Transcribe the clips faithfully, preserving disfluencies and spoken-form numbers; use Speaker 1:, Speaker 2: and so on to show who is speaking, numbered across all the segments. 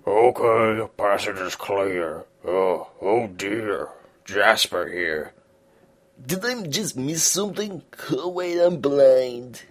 Speaker 1: Okay, passage is clear. Oh, oh dear. Jasper here.
Speaker 2: Did I just miss something? Oh wait, I'm blind.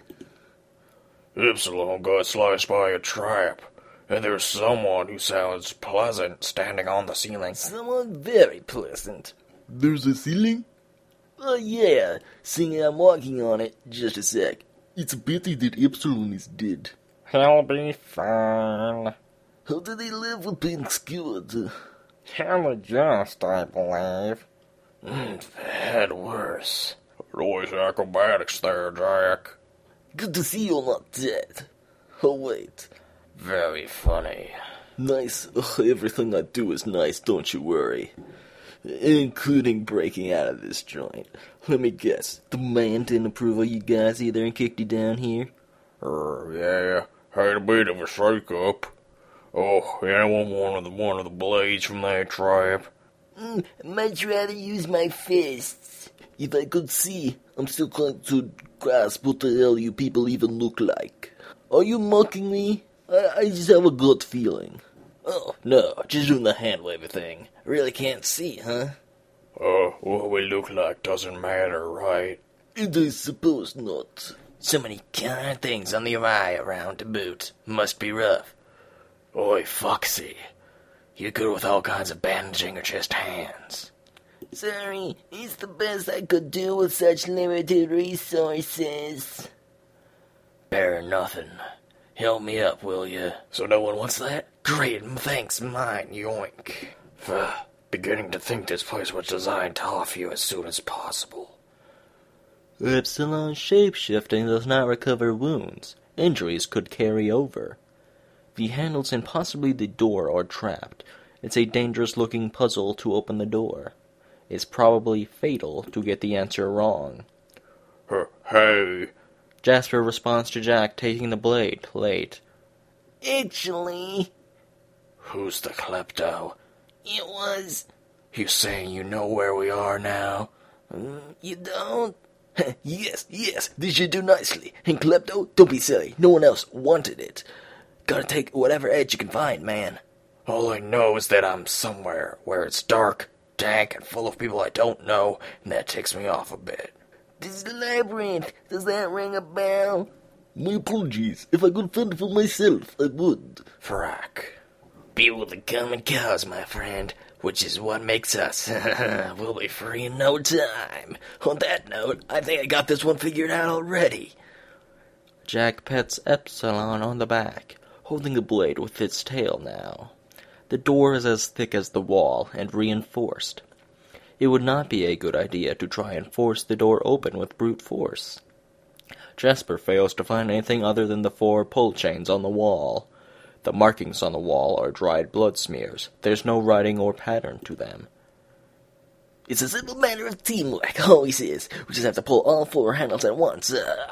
Speaker 1: Ypsilon got sliced by a trap, and there's someone who sounds pleasant standing on the ceiling.
Speaker 2: Someone very pleasant.
Speaker 3: There's a ceiling?
Speaker 2: Oh yeah, seeing I'm walking on it. Just a sec.
Speaker 3: It's a pity that Epsilon is dead.
Speaker 1: He'll be fine.
Speaker 2: How did he live with being skewered?
Speaker 1: He'll adjust, I believe.
Speaker 2: Mm, had worse.
Speaker 1: Nice acrobatics there, Jack.
Speaker 2: Good to see you're not dead. Oh wait.
Speaker 1: Very funny.
Speaker 2: Nice. Ugh, everything I do is nice, don't you worry. Including breaking out of this joint. Let me guess, the man didn't approve of you guys either and kicked you down here?
Speaker 1: Er, yeah, had a bit of a shake-up. Oh, anyone wanted the, one of the blades from that trap?
Speaker 2: Mm, much rather use my fists. If I could see, I'm still trying to grasp what the hell you people even look like. Are you mocking me? I, I just have a gut feeling. Oh, no, just doing the hand wavy thing. Really can't see, huh?
Speaker 1: Uh, what we look like doesn't matter, right?
Speaker 2: And I suppose not.
Speaker 4: So many kind things on the awry around to boot. Must be rough. Oi, Foxy. You're good with all kinds of bandaging or just hands.
Speaker 2: Sorry, it's the best I could do with such limited resources.
Speaker 4: Bear nothing. Help me up, will you? So no one wants that? Great, thanks, mine, yoink. Uh, beginning to think this place was designed to off you as soon as possible.
Speaker 5: Epsilon shapeshifting does not recover wounds. Injuries could carry over. The handles and possibly the door are trapped. It's a dangerous-looking puzzle to open the door. It's probably fatal to get the answer wrong.
Speaker 1: Uh, hey.
Speaker 5: Jasper responds to Jack taking the blade, late.
Speaker 2: Actually...
Speaker 4: Who's the klepto?
Speaker 2: It was...
Speaker 4: You saying you know where we are now?
Speaker 2: Mm, you don't? Yes, yes, this should do nicely. And Klepto, don't be silly. No one else wanted it. Gotta take whatever edge you can find, man.
Speaker 4: All I know is that I'm somewhere where it's dark, dank, and full of people I don't know, and that takes me off a bit.
Speaker 2: This labyrinth, does that ring a bell?
Speaker 3: My apologies. If I could fend for myself, I would.
Speaker 4: Frack. Be with the common cause, my friend, which is what makes us. We'll be free in no time. On that note, I think I got this one figured out already.
Speaker 5: Jack pets Epsilon on the back, holding the blade with its tail now. The door is as thick as the wall and reinforced. It would not be a good idea to try and force the door open with brute force. Jasper fails to find anything other than the four pull chains on the wall. The markings on the wall are dried blood smears. There's no writing or pattern to them.
Speaker 2: It's a simple matter of teamwork, always is. We just have to pull all four handles at once. Uh...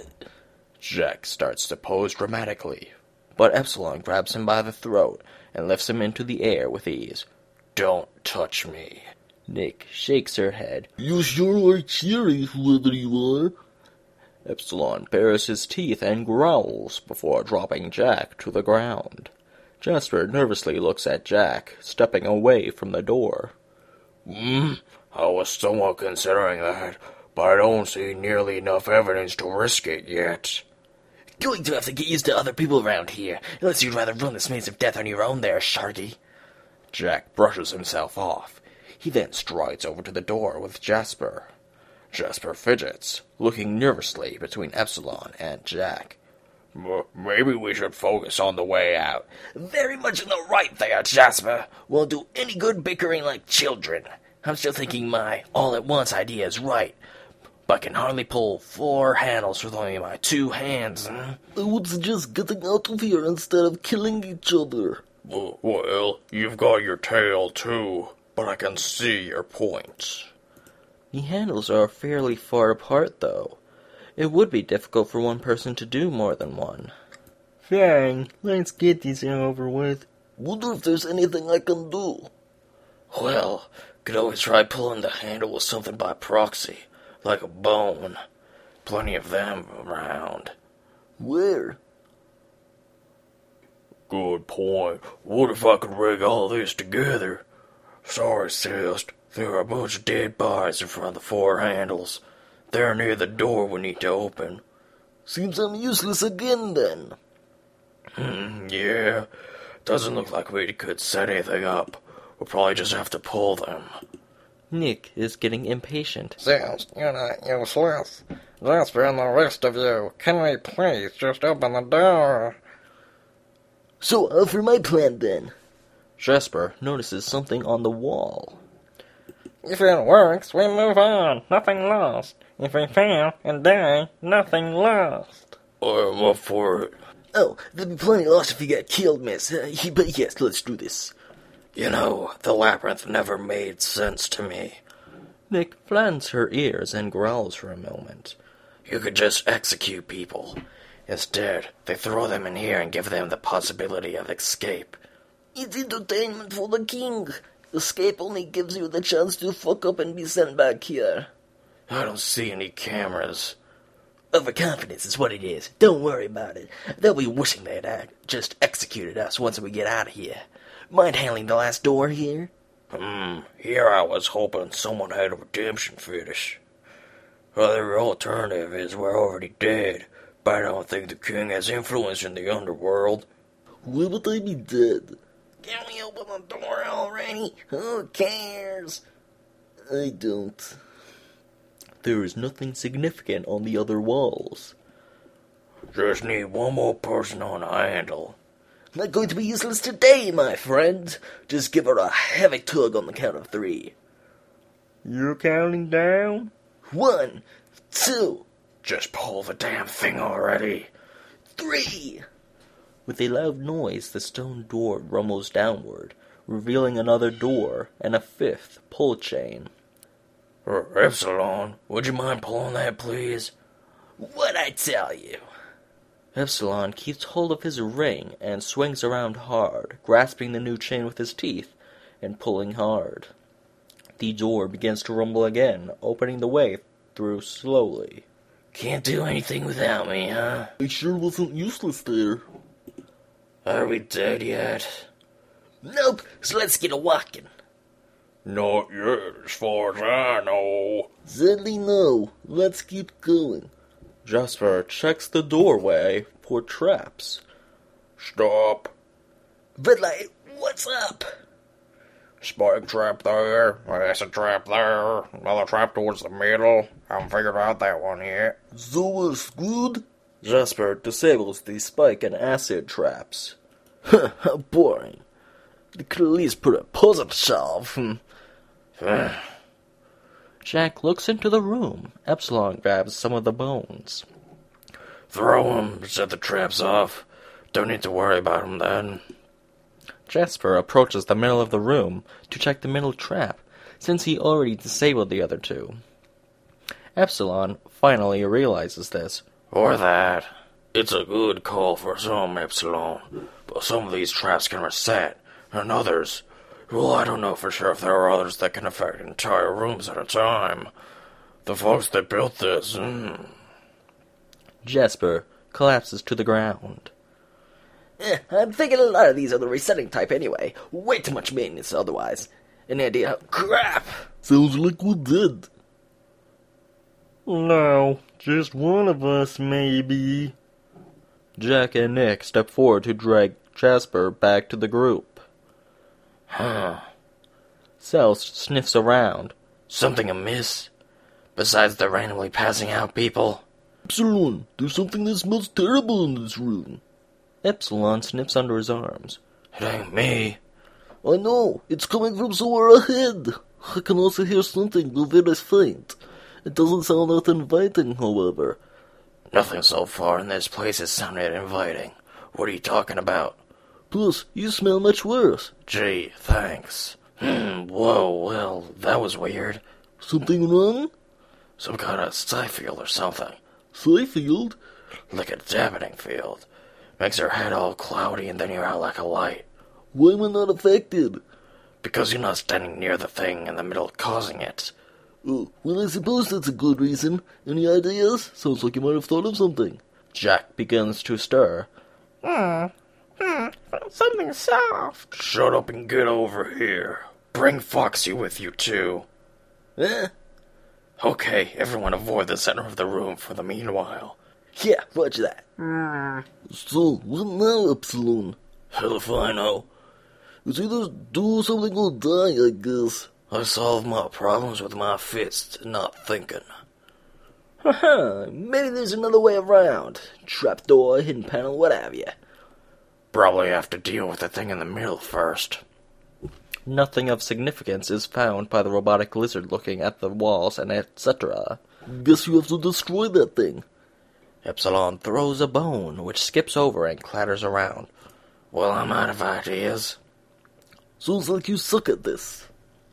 Speaker 5: Jack starts to pose dramatically, but Epsilon grabs him by the throat and lifts him into the air with ease.
Speaker 4: Don't touch me.
Speaker 5: Nick shakes her head.
Speaker 3: You sure are cheery, whoever you are.
Speaker 5: Epsilon bares his teeth and growls before dropping Jack to the ground. Jasper nervously looks at Jack, stepping away from the door.
Speaker 1: Hmm, I was somewhat considering that, but I don't see nearly enough evidence to risk it yet.
Speaker 4: Going to have to get used to other people around here, unless you'd rather run this maze of death on your own there, Sharky.
Speaker 5: Jack brushes himself off. He then strides over to the door with Jasper. Jasper fidgets, looking nervously between Epsilon and Jack.
Speaker 1: M- maybe we should focus on the way out.
Speaker 4: Very much in the right there, Jasper. Won't do any good bickering like children. I'm still thinking my all-at-once idea is right, but can hardly pull four handles with only my two hands.
Speaker 3: I would suggest getting out of here instead of killing each other.
Speaker 1: Well, you've got your tail too, but I can see your points.
Speaker 5: The handles are fairly far apart, though. It would be difficult for one person to do more than one.
Speaker 3: Fine, let's get this over with.
Speaker 2: Wonder if there's anything I can do.
Speaker 4: Well, could always try pulling the handle with something by proxy, like a bone. Plenty of them around.
Speaker 2: Where?
Speaker 1: Good point. What if I could rig all this together? Sorry, Celeste. There are a bunch of dead bodies in front of the four handles. They're near the door we need to open.
Speaker 3: Seems I'm useless again, then.
Speaker 1: Hmm, yeah. Doesn't look like we could set anything up. We'll probably just have to pull them.
Speaker 5: Nick is getting impatient.
Speaker 6: Celeste, you're not useless. Jasper and the rest of you, can we please just open the door?
Speaker 3: So, uh, for my plan, then.
Speaker 5: Jasper notices something on the wall.
Speaker 6: If it works, we move on. Nothing lost. If we fail and die, nothing lost.
Speaker 1: I'm up for it.
Speaker 3: Oh, there'll be plenty lost if you get killed, miss. Uh, but yes, let's do this.
Speaker 4: You know, the labyrinth never made sense to me.
Speaker 5: Nick flans her ears and growls for a moment.
Speaker 4: You could just execute people. Instead, they throw them in here and give them the possibility of escape.
Speaker 3: It's entertainment for the king. Escape only gives you the chance to fuck up and be sent back here.
Speaker 4: I don't see any cameras.
Speaker 2: Overconfidence is what it is. Don't worry about it. They'll be wishing they'd uh, just executed us once we get out of here. Mind handling the last door here?
Speaker 4: Hmm, here I was hoping someone had a redemption fetish. Other alternative is we're already dead, but I don't think the king has influence in the underworld.
Speaker 3: Why would I be dead?
Speaker 2: Can we open the door already? Who cares?
Speaker 3: I don't.
Speaker 5: There is nothing significant on the other walls.
Speaker 4: Just need one more person on a handle.
Speaker 2: Not going to be useless today, my friend. Just give her a heavy tug on the count of three.
Speaker 6: You're counting down?
Speaker 2: One, two,
Speaker 4: Just pull the damn thing already.
Speaker 2: three.
Speaker 5: With a loud noise, the stone door rumbles downward, revealing another door and a fifth pull chain.
Speaker 4: Er, Epsilon, would you mind pulling that, please?
Speaker 2: What'd I tell you?
Speaker 5: Epsilon keeps hold of his ring and swings around hard, grasping the new chain with his teeth and pulling hard. The door begins to rumble again, opening the way through slowly.
Speaker 4: Can't do anything without me, huh?
Speaker 3: I sure wasn't useless there.
Speaker 4: Are we dead yet?
Speaker 2: Nope, so let's get a walking.
Speaker 1: Not yet, as far as I know.
Speaker 3: Sadly, no. Let's keep going.
Speaker 5: Jasper checks the doorway for traps.
Speaker 1: Stop.
Speaker 2: Red light, what's up?
Speaker 1: Spike trap there, acid trap there, another trap towards the middle. Haven't figured out that one yet.
Speaker 3: So we're screwed?
Speaker 5: Jasper disables the spike and acid traps.
Speaker 2: Huh, how boring. They could at least put a puzzle to solve. Hmm.
Speaker 5: Jack looks into the room. Epsilon grabs some of the bones.
Speaker 4: Throw 'em, set the traps off. Don't need to worry about 'em then.
Speaker 5: Jasper approaches the middle of the room to check the middle trap, since he already disabled the other two. Epsilon finally realizes this.
Speaker 4: Or that. It's a good call for some, Epsilon. But some of these traps can reset, and others... Well, I don't know for sure if there are others that can affect entire rooms at a time. The folks that built this, hmm...
Speaker 5: Jasper collapses to the ground.
Speaker 2: Eh, I'm thinking a lot of these are the resetting type anyway. Way too much maintenance otherwise. Any idea? Crap!
Speaker 3: Sounds like we're dead.
Speaker 6: No, just one of us, maybe.
Speaker 5: Jack and Nick step forward to drag Jasper back to the group.
Speaker 4: Huh.
Speaker 5: Celeste sniffs around.
Speaker 4: Something amiss? Besides the randomly passing out people?
Speaker 3: Epsilon, there's something that smells terrible in this room.
Speaker 5: Epsilon sniffs under his arms.
Speaker 4: It ain't me.
Speaker 3: I know, it's coming from somewhere ahead. I can also hear something, though very faint. It doesn't sound that inviting, however.
Speaker 4: Nothing so far in this place has sounded inviting. What are you talking about?
Speaker 3: Plus, you smell much worse.
Speaker 4: Gee, thanks. Hmm, whoa, well, that was weird.
Speaker 3: Something wrong?
Speaker 4: Some kind of psi field or something.
Speaker 3: Seyfield?
Speaker 4: Like a dampening field. Makes your head all cloudy and then you're out like a light.
Speaker 3: Why am I not affected?
Speaker 4: Because you're not standing near the thing in the middle causing it.
Speaker 3: Oh, well, I suppose that's a good reason. Any ideas? Sounds like you might have thought of something.
Speaker 5: Jack begins to stir.
Speaker 6: Hmm. Hmm, found something soft.
Speaker 1: Shut up and get over here. Bring Foxy with you, too.
Speaker 2: Huh?
Speaker 1: Okay, everyone avoid the center of the room for the meanwhile.
Speaker 2: Yeah, roger that.
Speaker 6: Hmm.
Speaker 3: So, what now, Epsilon?
Speaker 1: Hell if I know.
Speaker 3: It's either do something or die, I guess.
Speaker 1: I solve my problems with my fists, not thinking.
Speaker 2: Haha, maybe there's another way around. Trapdoor, hidden panel, what have you.
Speaker 1: Probably have to deal with the thing in the middle first.
Speaker 5: Nothing of significance is found by the robotic lizard looking at the walls and et cetera.
Speaker 3: Guess you have to destroy that thing.
Speaker 5: Epsilon throws a bone, which skips over and clatters around.
Speaker 1: Well, I'm out of ideas.
Speaker 3: Sounds like you suck at this.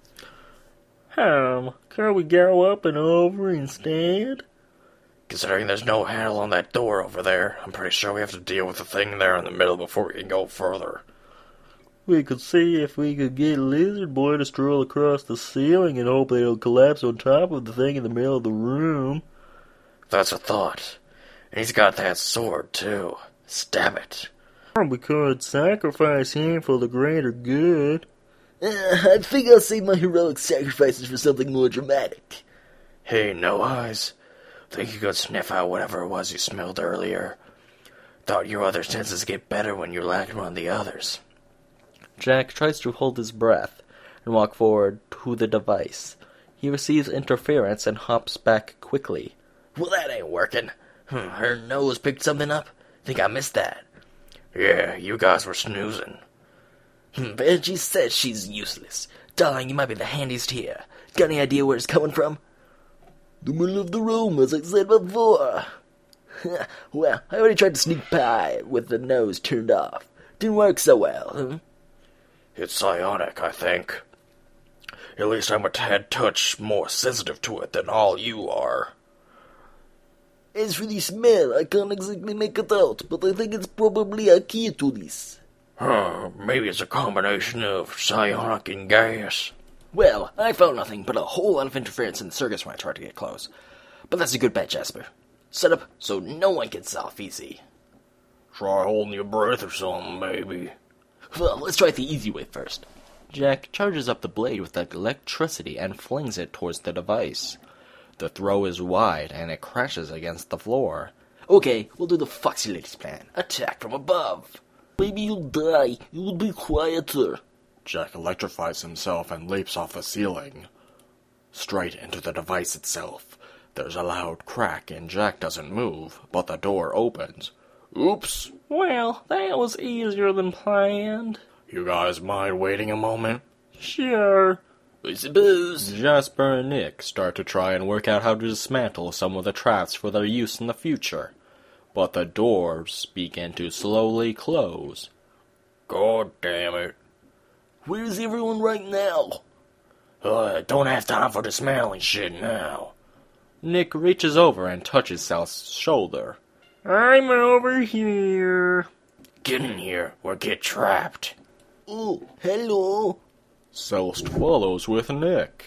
Speaker 6: Um, can we go up and over instead?
Speaker 1: Considering there's no handle on that door over there, I'm pretty sure we have to deal with the thing there in the middle before we can go further.
Speaker 6: We could see if we could get Lizard Boy to stroll across the ceiling and hope that he'll collapse on top of the thing in the middle of the room.
Speaker 1: That's a thought. And he's got that sword, too. Stab it.
Speaker 6: Or we could sacrifice him for the greater good.
Speaker 2: Uh, I think I'll save my heroic sacrifices for something more dramatic.
Speaker 1: Hey, No Eyes. Think you could sniff out whatever it was you smelled earlier. Thought your other senses get better when you lacked one of the others.
Speaker 5: Jack tries to hold his breath and walk forward to the device. He receives interference and hops back quickly.
Speaker 2: Well, that ain't working. Hmm, her nose picked something up? Think I missed that.
Speaker 1: Yeah, you guys were snoozing.
Speaker 2: Hmm, Banshee says she's useless. Darling, you might be the handiest here. Got any idea where it's coming from?
Speaker 3: The middle of the room, as I said before.
Speaker 2: Well, I already tried to sneak by it with the nose turned off. Didn't work so well, huh?
Speaker 1: It's psionic, I think. At least I'm a tad touch more sensitive to it than all you are.
Speaker 3: As for the smell, I can't exactly make it out, but I think it's probably a key to this.
Speaker 1: Huh, maybe it's a combination of psionic and gas.
Speaker 2: Well, I found nothing but a whole lot of interference in the circus when I tried to get close. But that's a good bet, Jasper. Set up so no one gets off easy.
Speaker 1: Try holding your breath or something, maybe.
Speaker 2: Well, let's try it the easy way first.
Speaker 5: Jack charges up the blade with electricity and flings it towards the device. The throw is wide, and it crashes against the floor.
Speaker 2: Okay, we'll do the Foxy Lady's plan. Attack from above.
Speaker 3: Maybe you'll die. It will be quieter.
Speaker 1: Jack electrifies himself and leaps off the ceiling. Straight into the device itself. There's a loud crack, and Jack doesn't move, but the door opens. Oops!
Speaker 6: Well, that was easier than planned.
Speaker 1: You guys mind waiting a moment?
Speaker 6: Sure.
Speaker 2: I suppose.
Speaker 5: Jasper and Nick start to try and work out how to dismantle some of the traps for their use in the future. But the doors begin to slowly close.
Speaker 1: God damn it.
Speaker 3: Where's everyone right now?
Speaker 1: Uh, don't have time for dismantling shit now.
Speaker 5: Nick reaches over and touches Sal's shoulder.
Speaker 6: I'm over here.
Speaker 1: Get in here or get trapped.
Speaker 3: Oh, hello.
Speaker 5: Celeste follows with Nick.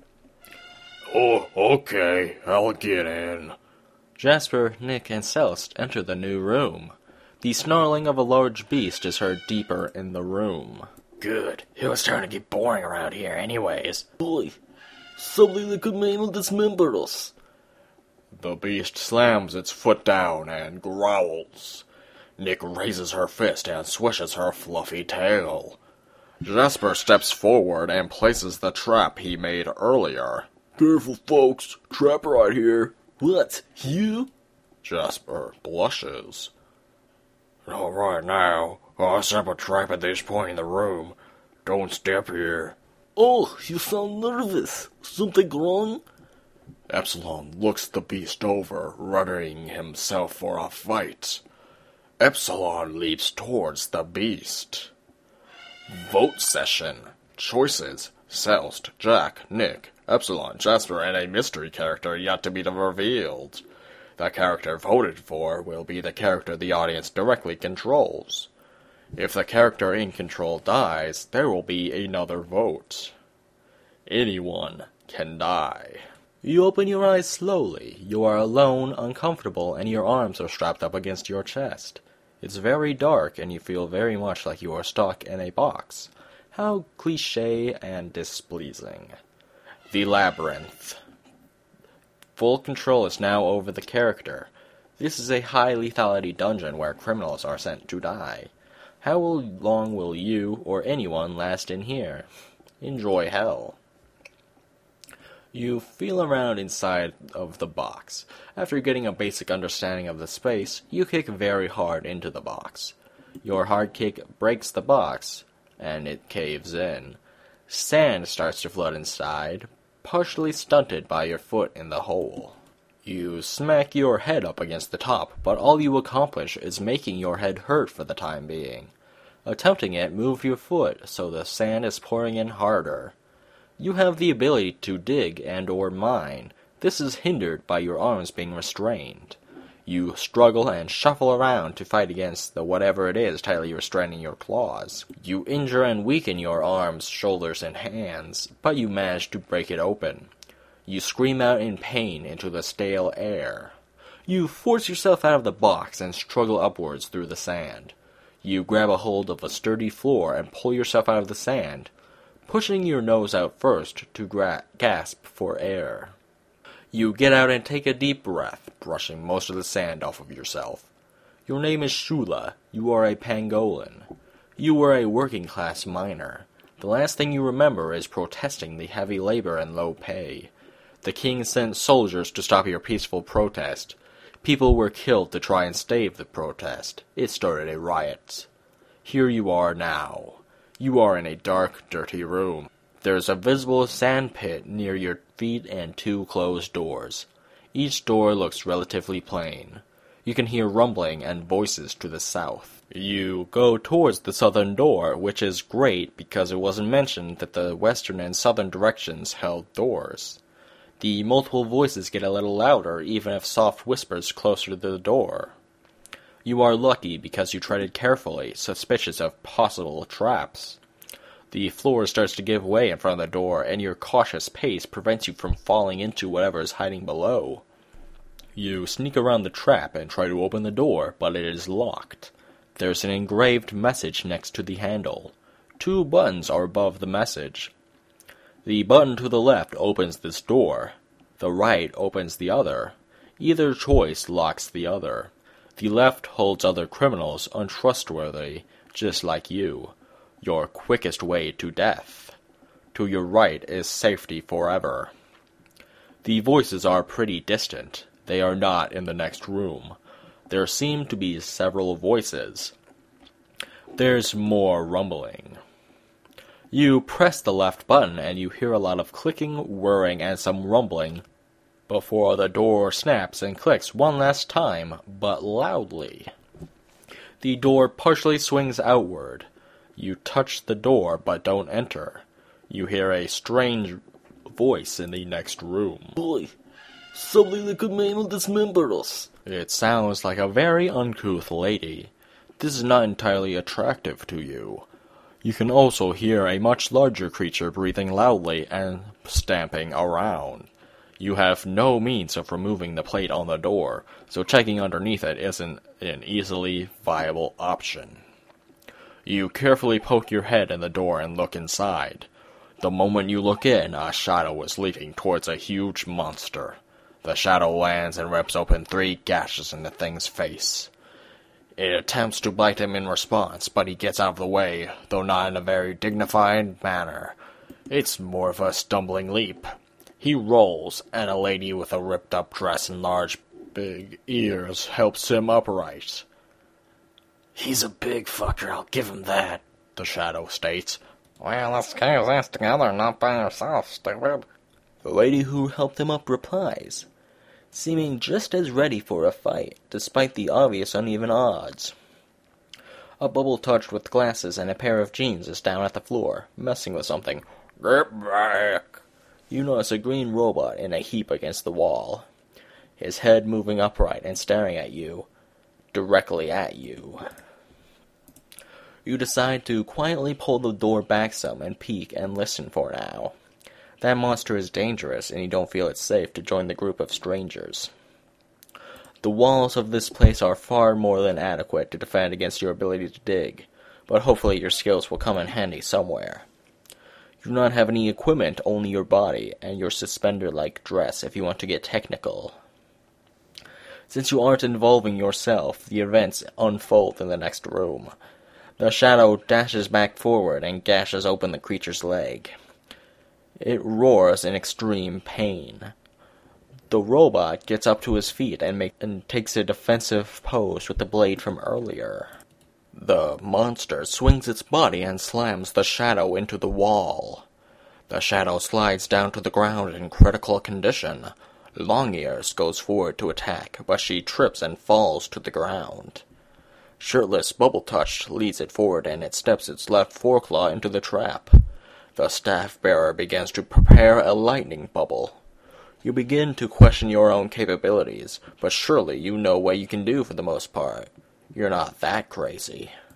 Speaker 1: Oh, okay, I'll get in.
Speaker 5: Jasper, Nick, and Celeste enter the new room. The snarling of a large beast is heard deeper in the room.
Speaker 1: Good. It was starting to get boring around here anyways.
Speaker 3: Boy, something that could maim and dismember us.
Speaker 5: The beast slams its foot down and growls. Nick raises her fist and swishes her fluffy tail. Jasper steps forward and places the trap he made earlier.
Speaker 3: Careful, folks. Trap right here. What? You?
Speaker 5: Jasper blushes.
Speaker 1: All right now, I'll set a trap at this point in the room. Don't step here.
Speaker 3: Oh, you sound nervous. Something wrong?
Speaker 5: Epsilon looks the beast over, readying himself for a fight. Epsilon leaps towards the beast. Vote session. Choices. Celeste, Jack, Nick, Epsilon, Jasper, and a mystery character yet to be revealed. The character voted for will be the character the audience directly controls. If the character in control dies, there will be another vote. Anyone can die. You open your eyes slowly. You are alone, uncomfortable, and your arms are strapped up against your chest. It's very dark, and you feel very much like you are stuck in a box. How cliché and displeasing. The Labyrinth. Full control is now over the character. This is a high lethality dungeon where criminals are sent to die. How long will you or anyone last in here? Enjoy hell. You feel around inside of the box. After getting a basic understanding of the space, you kick very hard into the box. Your hard kick breaks the box, and it caves in. Sand starts to flood inside, partially stunted by your foot in the hole. You smack your head up against the top, but all you accomplish is making your head hurt for the time being. Attempting it, move your foot so the sand is pouring in harder. You have the ability to dig and or mine. This is hindered by your arms being restrained. You struggle and shuffle around to fight against the whatever it is tightly restraining your claws. You injure and weaken your arms, shoulders, and hands, but you manage to break it open. You scream out in pain into the stale air. You force yourself out of the box and struggle upwards through the sand. You grab a hold of a sturdy floor and pull yourself out of the sand, pushing your nose out first to gra- gasp for air. You get out and take a deep breath, brushing most of the sand off of yourself. Your name is Shula. You are a Pangolin. You were a working-class miner. The last thing you remember is protesting the heavy labor and low pay. The king sent soldiers to stop your peaceful protest. People were killed to try and stave the protest. It started a riot. Here you are now. You are in a dark, dirty room. There's a visible sand pit near your feet and two closed doors. Each door looks relatively plain. You can hear rumbling and voices to the south. You go towards the southern door, which is great because it wasn't mentioned that the western and southern directions held doors. The multiple voices get a little louder, even if soft whispers closer to the door. You are lucky because you treaded carefully, suspicious of possible traps. The floor starts to give way in front of the door, and your cautious pace prevents you from falling into whatever is hiding below. You sneak around the trap and try to open the door, but it is locked. There's an engraved message next to the handle. Two buttons are above the message. The button to the left opens this door. The right opens the other. Either choice locks the other. The left holds other criminals untrustworthy, just like you. Your quickest way to death. To your right is safety forever. The voices are pretty distant. They are not in the next room. There seem to be several voices. There's more rumbling. You press the left button and you hear a lot of clicking, whirring, and some rumbling before the door snaps and clicks one last time, but loudly. The door partially swings outward. You touch the door, but don't enter. You hear a strange voice in the next room.
Speaker 3: Boy, something that could maim or dismember us.
Speaker 5: It sounds like a very uncouth lady. This is not entirely attractive to you. You can also hear a much larger creature breathing loudly and stamping around. You have no means of removing the plate on the door, so checking underneath it isn't an easily viable option. You carefully poke your head in the door and look inside. The moment you look in, a shadow is leaping towards a huge monster. The shadow lands and rips open three gashes in the thing's face. It attempts to bite him in response, but he gets out of the way, though not in a very dignified manner. It's more of a stumbling leap. He rolls, and a lady with a ripped-up dress and large, big ears helps him upright.
Speaker 4: He's a big fucker, I'll give him that,
Speaker 5: the shadow states.
Speaker 4: Well, let's get his ass together, not by yourself, stupid.
Speaker 5: The lady who helped him up replies, seeming just as ready for a fight, despite the obvious uneven odds. A bubble touched with glasses and a pair of jeans is down at the floor, messing with something.
Speaker 4: Get back!
Speaker 5: You notice a green robot in a heap against the wall, his head moving upright and staring at you, directly at you. You decide to quietly pull the door back some and peek and listen for now. That monster is dangerous, and you don't feel it's safe to join the group of strangers. The walls of this place are far more than adequate to defend against your ability to dig, but hopefully your skills will come in handy somewhere. You do not have any equipment, only your body, and your suspender-like dress if you want to get technical. Since you aren't involving yourself, the events unfold in the next room. The shadow dashes back forward and gashes open the creature's leg. It roars in extreme pain. The robot gets up to his feet and, make, and takes a defensive pose with the blade from earlier. The monster swings its body and slams the shadow into the wall. The shadow slides down to the ground in critical condition. Longears goes forward to attack, but she trips and falls to the ground. Shirtless Bubble Touch leads it forward and it steps its left foreclaw into the trap. The staff bearer begins to prepare a lightning bubble. You begin to question your own capabilities, but surely you know what you can do for the most part. You're not that crazy.